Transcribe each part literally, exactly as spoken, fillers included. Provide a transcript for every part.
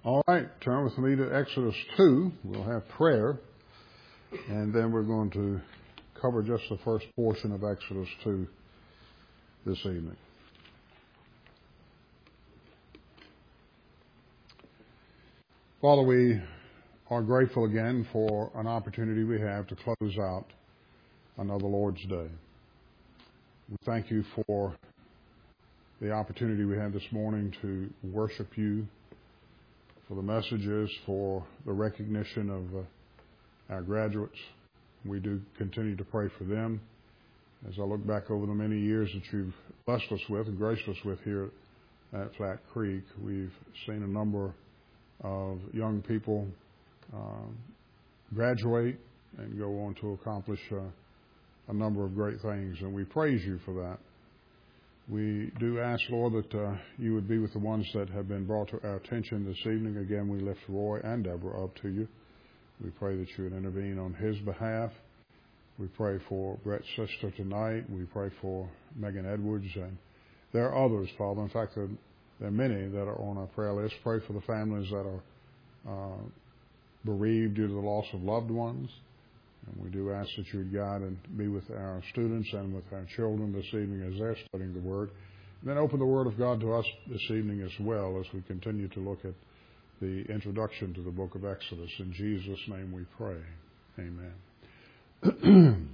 All right, turn with me to Exodus two. We'll have prayer, and then we're going to cover just the first portion of Exodus two this evening. Father, we are grateful again for an opportunity we have to close out another Lord's Day. We thank you for the opportunity we had this morning to worship you, for the messages, for the recognition of uh, our graduates. We do continue to pray for them. As I look back over the many years that you've blessed us with and graced us with here at Flat Creek, we've seen a number of young people uh, graduate and go on to accomplish uh, a number of great things, and we praise you for that. We do ask, Lord, that uh, you would be with the ones that have been brought to our attention this evening. Again, we lift Roy and Deborah up to you. We pray that you would intervene on his behalf. We pray for Brett's sister tonight. We pray for Megan Edwards. And there are others, Father. In fact, there, there are many that are on our prayer list. Pray for the families that are uh, bereaved due to the loss of loved ones. And we do ask that you would guide and be with our students and with our children this evening as they're studying the Word. And then open the Word of God to us this evening as well as we continue to look at the introduction to the book of Exodus. In Jesus' name we pray. Amen.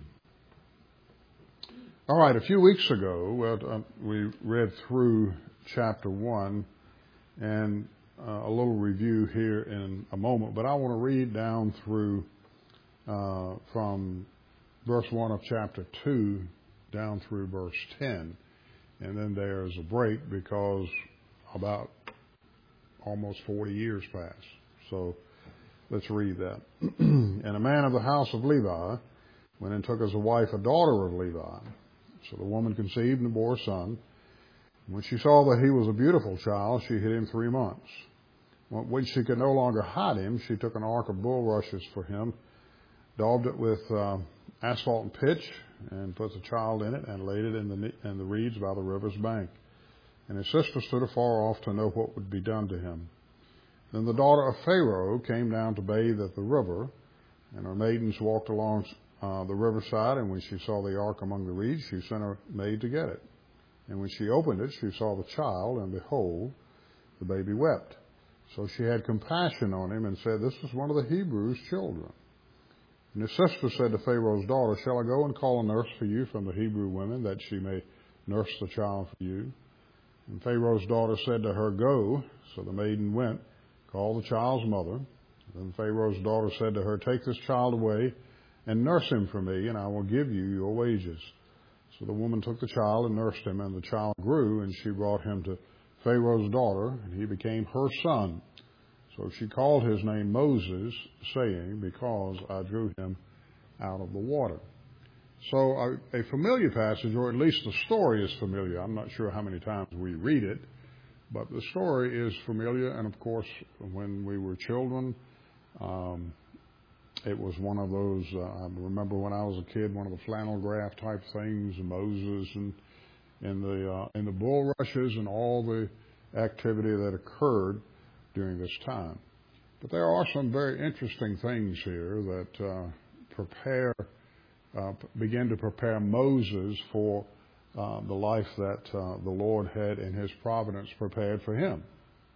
All right, a few weeks ago, well, uh, we read through chapter one, and uh, a little review here in a moment, but I want to read down through Uh, from verse one of chapter two down through verse ten. And then there's a break because about almost forty years passed. So let's read that. And a man of the house of Levi went and took as a wife a daughter of Levi. So the woman conceived and bore a son. When she saw that he was a beautiful child, she hid him three months. When she could no longer hide him, she took an ark of bulrushes for him, daubed it with uh, asphalt and pitch, and put the child in it, and laid it in the in the reeds by the river's bank. And his sister stood afar off to know what would be done to him. Then the daughter of Pharaoh came down to bathe at the river, and her maidens walked along uh, the riverside, and when she saw the ark among the reeds, she sent her maid to get it. And when she opened it, she saw the child, and behold, the baby wept. So she had compassion on him and said, "This is one of the Hebrews' children." And his sister said to Pharaoh's daughter, "Shall I go and call a nurse for you from the Hebrew women, that she may nurse the child for you?" And Pharaoh's daughter said to her, "Go." So the maiden went, called the child's mother. Then Pharaoh's daughter said to her, "Take this child away and nurse him for me, and I will give you your wages." So the woman took the child and nursed him, and the child grew, and she brought him to Pharaoh's daughter, and he became her son. So she called his name Moses, saying, "Because I drew him out of the water." So a, a familiar passage, or at least the story is familiar. I'm not sure how many times we read it, but the story is familiar. And of course, when we were children, um, it was one of those, uh, I remember when I was a kid, one of the flannel graph type things, Moses and, and the, uh, and the bulrushes and all the activity that occurred during this time. But there are some very interesting things here that uh, prepare, uh, begin to prepare Moses for uh, the life that uh, the Lord had in his providence prepared for him.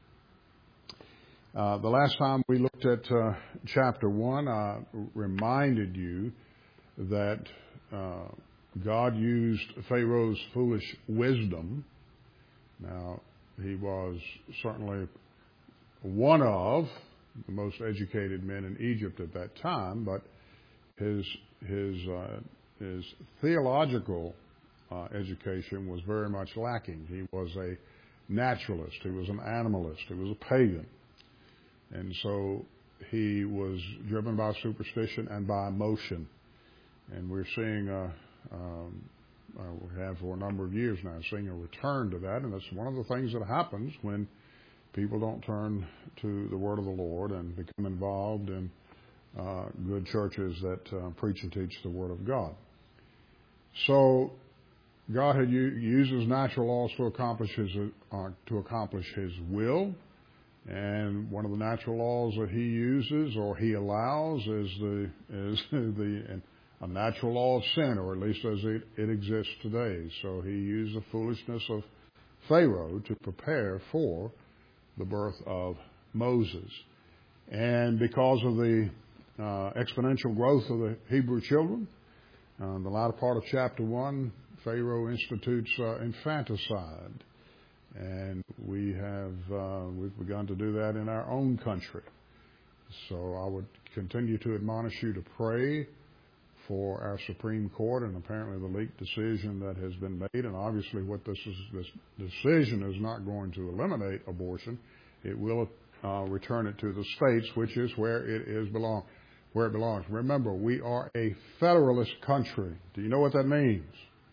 Uh, the last time we looked at uh, chapter one, I reminded you that uh, God used Pharaoh's foolish wisdom. Now, he was certainly one of the most educated men in Egypt at that time, but his his uh, his theological uh, education was very much lacking. He was a naturalist. He was an animalist. He was a pagan, and so he was driven by superstition and by emotion. And we're seeing a, um, uh, we have for a number of years now seeing a return to that, and that's one of the things that happens when people don't turn to the word of the Lord and become involved in uh, good churches that uh, preach and teach the word of God. So God had u- used his natural laws to accomplish his uh, to accomplish his will, And one of the natural laws that he uses or he allows is the is the a natural law of sin, or at least as it, it exists today. So he used the foolishness of Pharaoh to prepare for the birth of Moses. And because of the uh, exponential growth of the Hebrew children, uh, in the latter part of chapter one, Pharaoh institutes uh, infanticide. And we have uh, we've begun to do that in our own country. So I would continue to admonish you to pray for our Supreme Court and apparently the leaked decision that has been made. And obviously, what this is, this decision is not going to eliminate abortion. It will uh, return it to the states, which is where it is belong, where it belongs. Remember, we are a federalist country. Do you know what that means?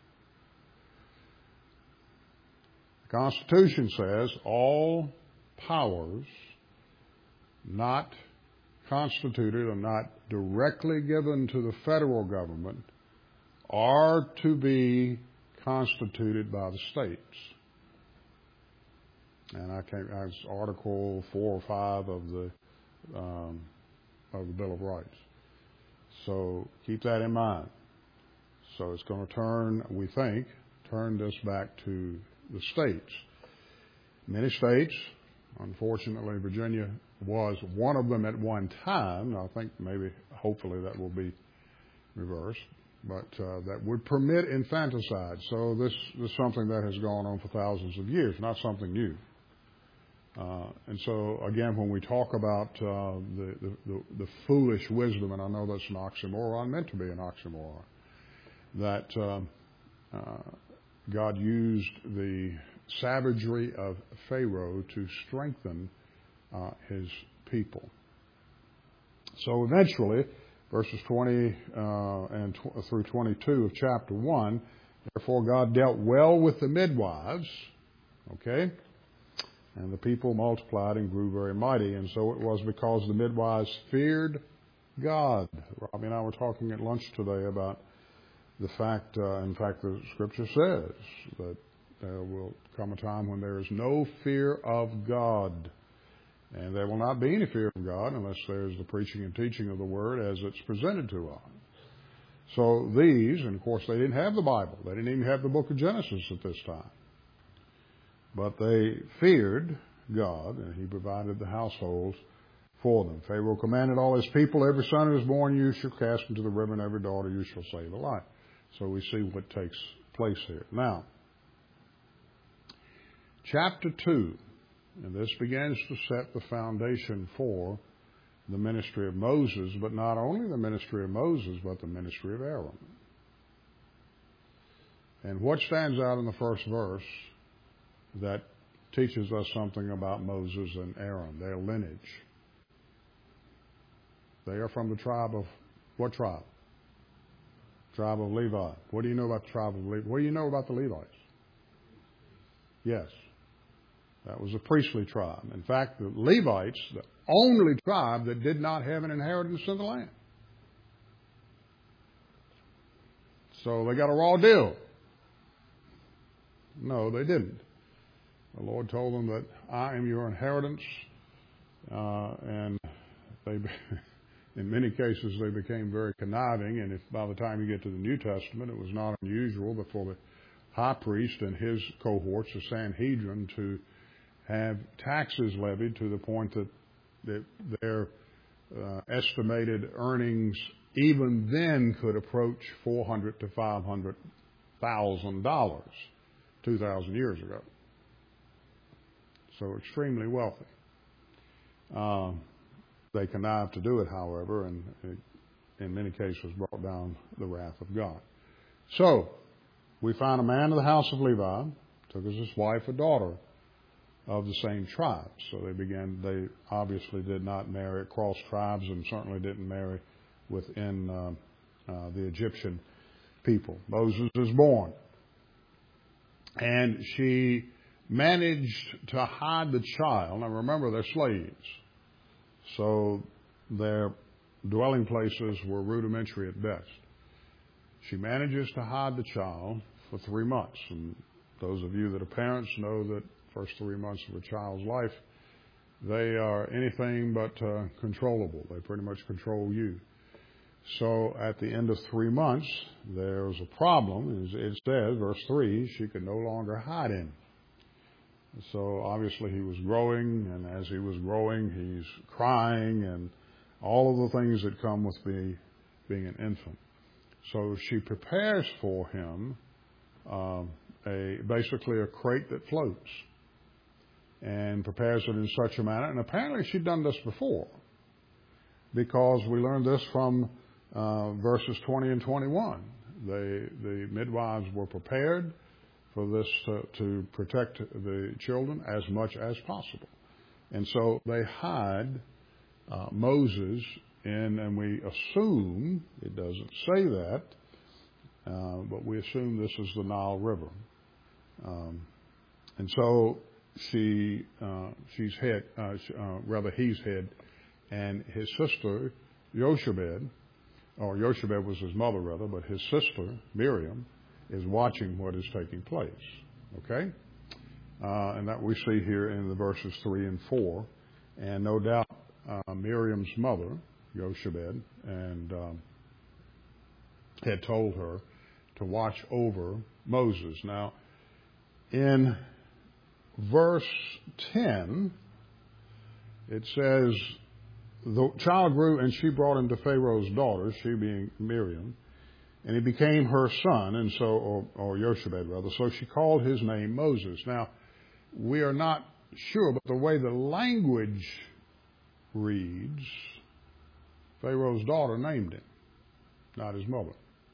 The Constitution says all powers not constituted or not directly given to the federal government are to be constituted by the states. And I can't, that's Article four or five of the um, of the Bill of Rights. So keep that in mind. So it's going to turn, we think, turn this back to the states. Many states, unfortunately, Virginia was one of them at one time. I think maybe, hopefully, that will be reversed, but uh, that would permit infanticide. So this, this is something that has gone on for thousands of years, not something new. Uh, and so, again, when we talk about uh, the, the, the, the foolish wisdom, and I know that's an oxymoron, meant to be an oxymoron, that um, uh, God used the savagery of Pharaoh to strengthen uh, his people. So eventually, verses twenty uh, and tw- through twenty-two of chapter one, therefore God dealt well with the midwives, okay? And the people multiplied and grew very mighty. And so it was because the midwives feared God. Robbie and I were talking at lunch today about the fact, uh, in fact, the Scripture says that there will come a time when there is no fear of God. And there will not be any fear of God unless there's the preaching and teaching of the Word as it's presented to us. So these, and of course they didn't have the Bible. They didn't even have the book of Genesis at this time. But they feared God, and He provided the households for them. Pharaoh commanded all his people, every son who is born you shall cast into the river, and every daughter you shall save alive. So we see what takes place here. Now, chapter two, and this begins to set the foundation for the ministry of Moses, but not only the ministry of Moses, but the ministry of Aaron. And what stands out in the first verse that teaches us something about Moses and Aaron, their lineage? They are from the tribe of, what tribe? Tribe of Levi. What do you know about the tribe of Levi? What do you know about the Levites? Yes. That was a priestly tribe. In fact, the Levites, the only tribe that did not have an inheritance in the land. So they got a raw deal. No, they didn't. The Lord told them that I am your inheritance, uh, and they, in many cases, they became very conniving. And if by the time you get to the New Testament, it was not unusual for the high priest and his cohorts, the Sanhedrin, to have taxes levied to the point that, that their uh, estimated earnings even then could approach four hundred to five hundred thousand dollars two thousand years ago. So extremely wealthy. Uh, they connived to do it, however, and it, in many cases brought down the wrath of God. So we find a man of the house of Levi, took as his wife a daughter of the same tribe. So they began, they obviously did not marry across tribes and certainly didn't marry within uh, uh, the Egyptian people. Moses is born. And she managed to hide the child. Now remember, they're slaves. So their dwelling places were rudimentary at best. She manages to hide the child for three months. And those of you that are parents know that first three months of a child's life they are anything but uh, controllable. They pretty much control you. So at the end of three months, there was a problem. It says, verse three, she could no longer hide him. So obviously he was growing, and as he was growing, he's crying and all of the things that come with being, being an infant. So she prepares for him um, a basically a crate that floats, and prepares it in such a manner. And apparently she'd done this before, because we learned this from uh, verses twenty and twenty-one. They, the midwives were prepared for this to, to protect the children as much as possible. And so they hide uh, Moses in, and we assume, it doesn't say that, uh, but we assume this is the Nile River. Um, and so she, uh, she's head, uh, uh, rather he's head, and his sister, Jochebed, or Jochebed was his mother rather, but his sister, Miriam, is watching what is taking place. Okay? Uh, and that we see here in the verses three and four. And no doubt uh, Miriam's mother, Jochebed, and um, had told her to watch over Moses. Now, in verse ten, it says, the child grew and she brought him to Pharaoh's daughter, she being Miriam, and he became her son, and so, or, or Jochebed rather, so she called his name Moses. Now, we are not sure, but the way the language reads, Pharaoh's daughter named him, not his mother.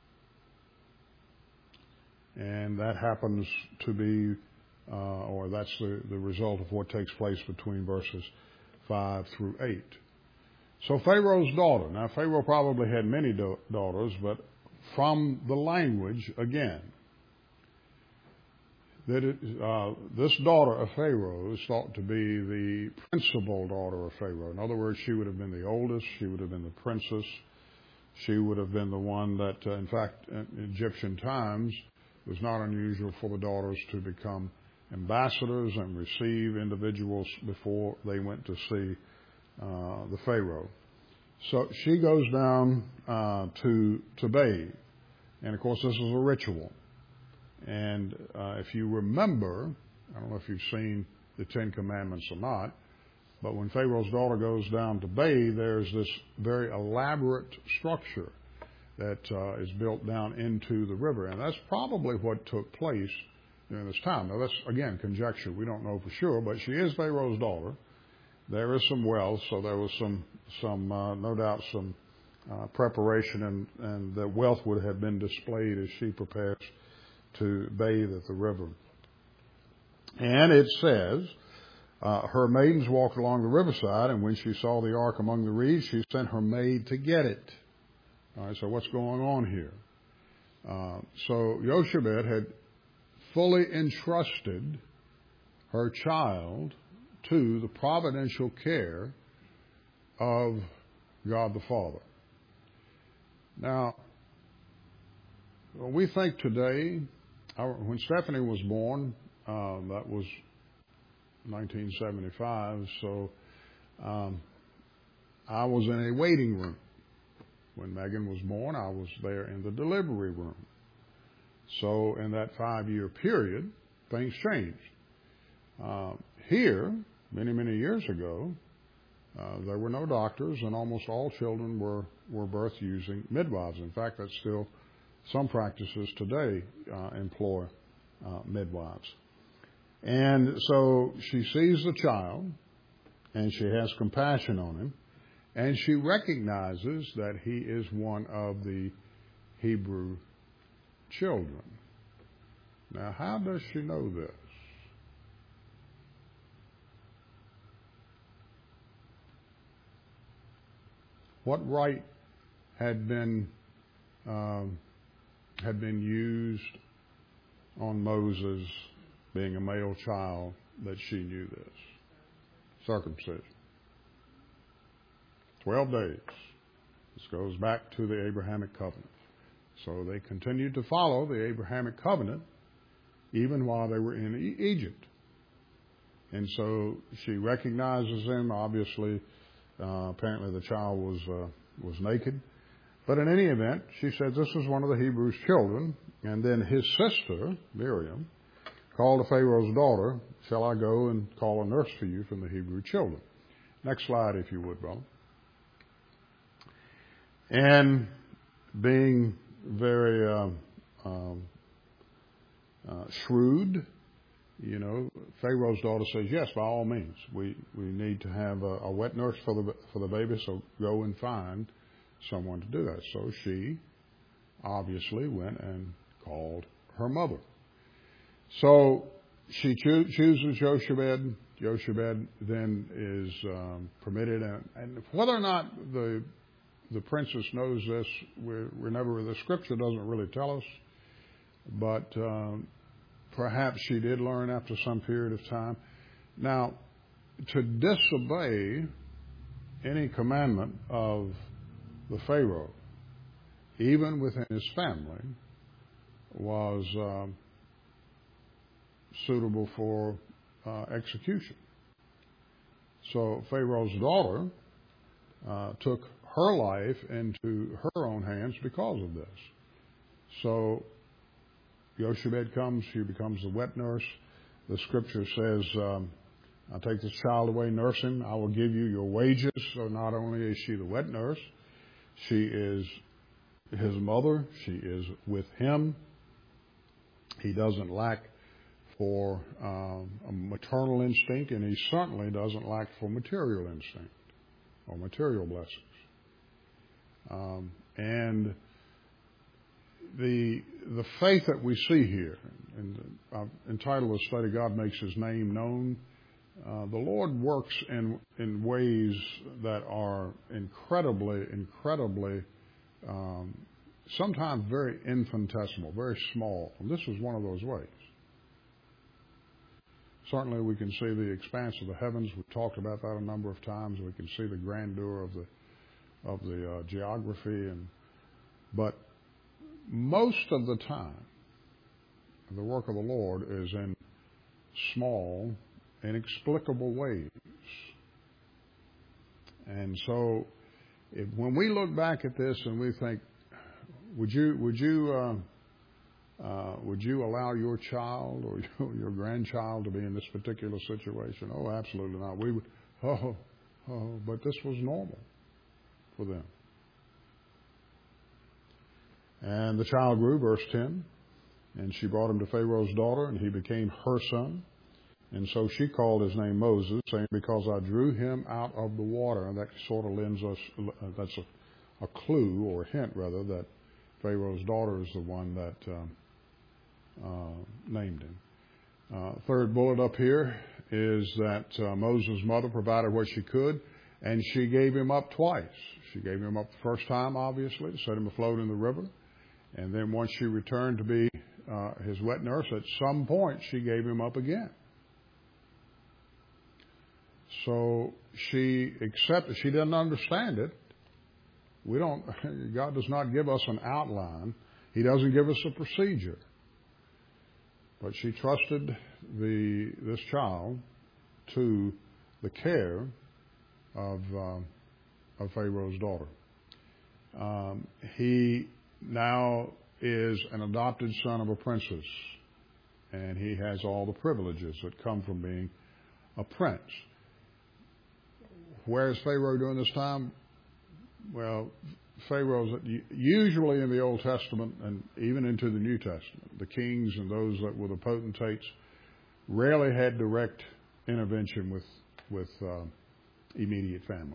And that happens to be, uh, or that's the, the result of what takes place between verses five through eight. So Pharaoh's daughter. Now, Pharaoh probably had many da- daughters, but from the language, again, that it, uh, this daughter of Pharaoh is thought to be the principal daughter of Pharaoh. In other words, she would have been the oldest. She would have been the princess. She would have been the one that, uh, in fact, in Egyptian times, it was not unusual for the daughters to become ambassadors and receive individuals before they went to see uh, the Pharaoh. So she goes down uh, to to bathe, and of course this is a ritual. And uh, if you remember, I don't know if you've seen the Ten Commandments or not, but when Pharaoh's daughter goes down to bathe, there's this very elaborate structure that uh, is built down into the river, and that's probably what took place during this time. Now that's again conjecture; we don't know for sure, but she is Pharaoh's daughter. There is some wealth, so there was some, some uh, no doubt, some uh, preparation, and, and the wealth would have been displayed as she prepares to bathe at the river. And it says, uh, her maidens walked along the riverside, and when she saw the ark among the reeds, she sent her maid to get it. All right, so what's going on here? Uh, so Jochebed had fully entrusted her child to the providential care of God the Father. Now, we think today, our, when Stephanie was born, uh, that was nineteen seventy-five, so um, I was in a waiting room. When Megan was born, I was there in the delivery room. So in that five-year period, things changed. Uh, here, many, many years ago, uh, there were no doctors, and almost all children were, were birthed using midwives. In fact, that's still some practices today uh, employ uh, midwives. And so she sees the child, and she has compassion on him, and she recognizes that he is one of the Hebrew children. Now, how does she know this? What right had been um, had been used on Moses being a male child that she knew this? Circumcision. Twelve days. This goes back to the Abrahamic covenant. So they continued to follow the Abrahamic covenant even while they were in Egypt. And so she recognizes him. Obviously, uh, apparently the child was uh, was naked. But in any event, she said, this is one of the Hebrews' children. And then his sister, Miriam, called to Pharaoh's daughter, shall I go and call a nurse for you from the Hebrew children? Next slide, if you would, brother. And being very uh, um, uh, shrewd, you know, Pharaoh's daughter says, yes, by all means. We we need to have a, a wet nurse for the for the baby, so go and find someone to do that. So she obviously went and called her mother. So she choo- chooses Jochebed. Jochebed then is um, permitted, and, and whether or not the the princess knows this, we're, we're never. The scripture doesn't really tell us, but um, perhaps she did learn after some period of time. Now, to disobey any commandment of the Pharaoh, even within his family, was um, suitable for uh, execution. So Pharaoh's daughter uh, took her life into her own hands because of this. So Jochebed comes, she becomes the wet nurse. The scripture says, um, I'll take this child away, nurse him. I will give you your wages. So not only is she the wet nurse, she is his mother. She is with him. He doesn't lack for um, a maternal instinct, and he certainly doesn't lack for material instinct or material blessings. Um, and the the faith that we see here, and I've entitled the study, God Makes His Name Known. Uh, the Lord works in in ways that are incredibly, incredibly, um, sometimes very infinitesimal, very small. And this is one of those ways. Certainly we can see the expanse of the heavens. We've talked about that a number of times. We can see the grandeur of the of the uh, geography, and but most of the time, the work of the Lord is in small, inexplicable ways. And so, if, when we look back at this and we think, would you would you uh, uh, would you allow your child or your, your grandchild to be in this particular situation? Oh, absolutely not. We would. Oh, oh, but this was normal for them. And the child grew, verse ten, and she brought him to Pharaoh's daughter, and he became her son. And so she called his name Moses, saying, because I drew him out of the water. And that sort of lends us, that's a, a clue, or a hint rather, that Pharaoh's daughter is the one that um, uh, named him. Uh, third bullet up here is that uh, Moses' mother provided what she could, and she gave him up twice. She gave him up the first time, obviously, to set him afloat in the river. And then once she returned to be uh, his wet nurse, at some point she gave him up again. So she accepted. She didn't understand it. We don't. God does not give us an outline. He doesn't give us a procedure. But she trusted the this child to the care of um, of Pharaoh's daughter. Um, he now is an adopted son of a princess, and he has all the privileges that come from being a prince. Where is Pharaoh during this time? Well, Pharaoh's usually in the Old Testament and even into the New Testament, the kings and those that were the potentates rarely had direct intervention with with uh, immediate family.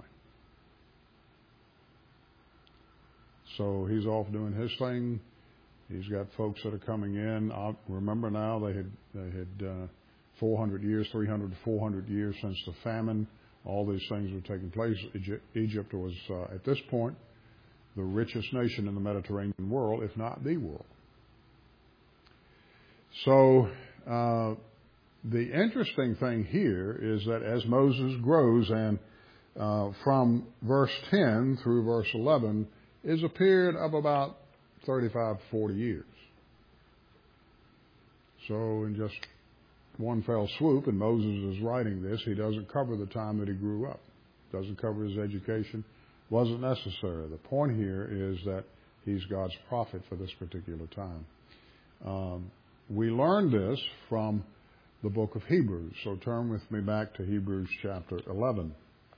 So he's off doing his thing. He's got folks that are coming in. I remember now they had they had uh, four hundred years, three hundred to four hundred years since the famine. All these things were taking place. Egypt, Egypt was uh, at this point the richest nation in the Mediterranean world, if not the world. So uh, the interesting thing here is that as Moses grows, and uh, from verse ten through verse eleven is a period of about thirty-five, forty years. So in just one fell swoop, and Moses is writing this. He doesn't cover the time that he grew up. Doesn't cover his education. Wasn't necessary. The point here is that he's God's prophet for this particular time. Um, we learned this from the book of Hebrews. So turn with me back to Hebrews chapter eleven.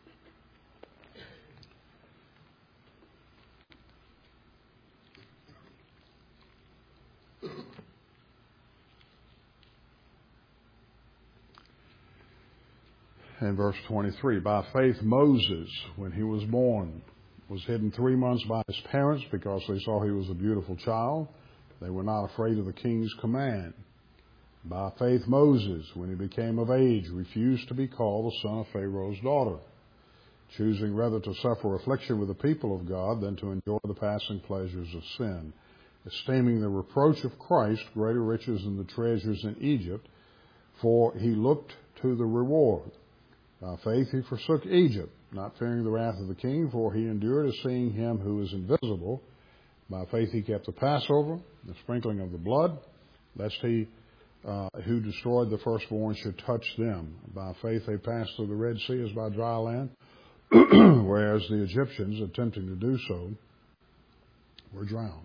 In verse twenty-three, by faith Moses, when he was born, was hidden three months by his parents because they saw he was a beautiful child. They were not afraid of the king's command. By faith Moses, when he became of age, refused to be called the son of Pharaoh's daughter, choosing rather to suffer affliction with the people of God than to enjoy the passing pleasures of sin, esteeming the reproach of Christ greater riches than the treasures in Egypt, for he looked to the reward. By faith he forsook Egypt, not fearing the wrath of the king, for he endured as seeing him who is invisible. By faith he kept the Passover, the sprinkling of the blood, lest he uh, who destroyed the firstborn should touch them. By faith they passed through the Red Sea as by dry land, whereas the Egyptians, attempting to do so, were drowned.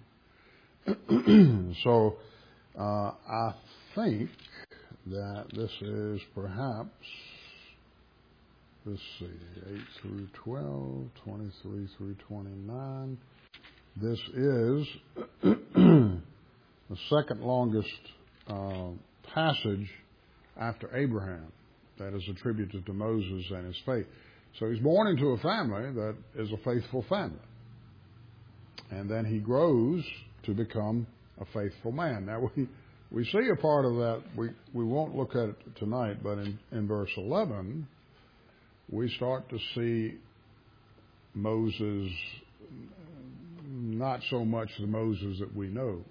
So uh, I think that this is perhaps, let's see, eight through twelve, twenty-three through twenty-nine. This is the second longest uh, passage after Abraham that is attributed to Moses and his faith. So he's born into a family that is a faithful family. And then he grows to become a faithful man. Now, we, we see a part of that. We, we won't look at it tonight, but in, in verse eleven, we start to see Moses, not so much the Moses that we know.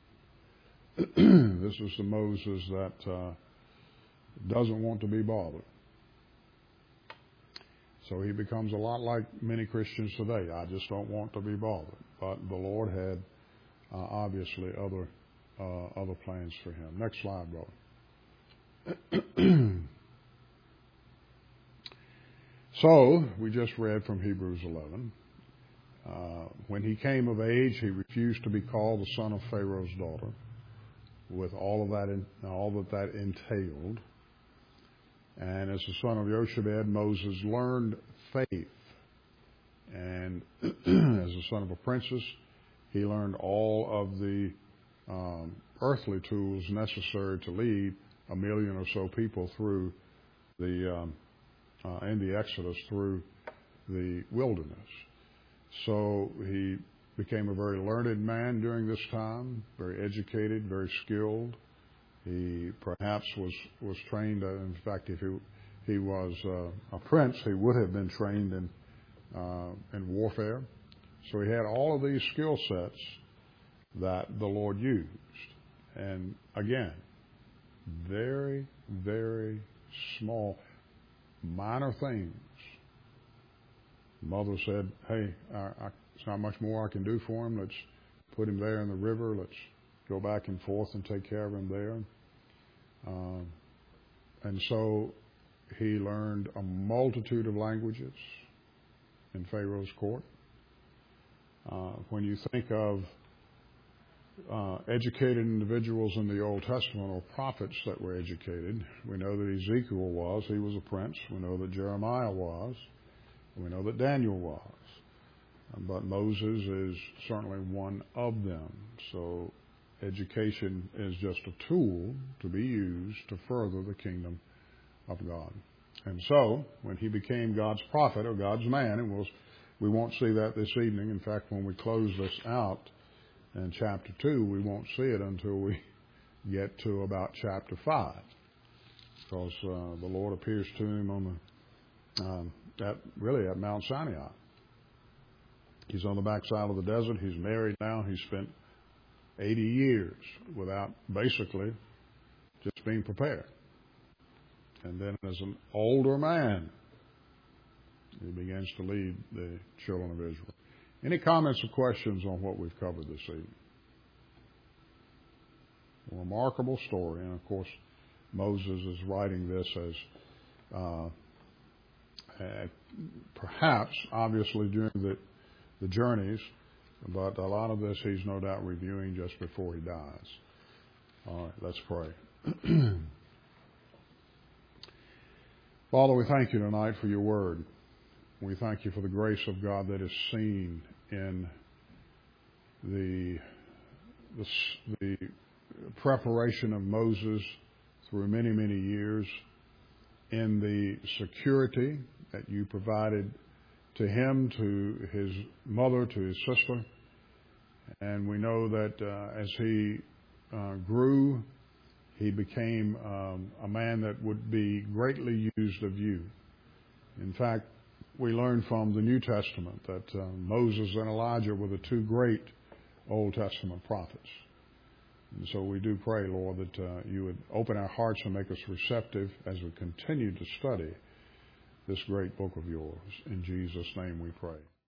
This is the Moses that uh, doesn't want to be bothered. So he becomes a lot like many Christians today. I just don't want to be bothered. But the Lord had uh, obviously other uh, other plans for him. Next slide, brother. So we just read from Hebrews eleven. Uh, when he came of age, he refused to be called the son of Pharaoh's daughter, with all of that, in, all that that entailed. And as the son of Jochebed, Moses learned faith. And as the son of a princess, he learned all of the um, earthly tools necessary to lead a million or so people through the um, uh, in the Exodus through the wilderness. So he became a very learned man during this time, very educated, very skilled. He perhaps was, was trained, uh, in fact, if he, he was uh, a prince, he would have been trained in, uh, in warfare. So he had all of these skill sets that the Lord used. And again, very, very small, minor things. Mother said, hey, I, I, it's not much more I can do for him. Let's put him there in the river. Let's go back and forth and take care of him there. Um, and so he learned a multitude of languages in Pharaoh's court. Uh, when you think of uh, educated individuals in the Old Testament or prophets that were educated, we know that Ezekiel was. He was a prince. We know that Jeremiah was. We know that Daniel was. But Moses is certainly one of them. So education is just a tool to be used to further the kingdom of God. And so, when he became God's prophet or God's man, and we'll, we won't see that this evening. In fact, when we close this out in chapter two, we won't see it until we get to about chapter five. Because uh, the Lord appears to him on the, um, at, really at Mount Sinai. He's on the backside of the desert. He's married now. He's spent eighty years without basically just being prepared. And then as an older man, he begins to lead the children of Israel. Any comments or questions on what we've covered this evening? A remarkable story. And of course, Moses is writing this as uh, uh, perhaps, obviously, during the, the journeys, but a lot of this he's no doubt reviewing just before he dies. All right, let's pray. Father, we thank you tonight for your word. We thank you for the grace of God that is seen in the, the, the preparation of Moses through many, many years, in the security that you provided to him, to his mother, to his sister. And we know that uh, as he uh, grew, he became um, a man that would be greatly used of you. In fact, we learn from the New Testament that uh, Moses and Elijah were the two great Old Testament prophets. And so we do pray, Lord, that uh, you would open our hearts and make us receptive as we continue to study this great book of yours. In Jesus' name we pray.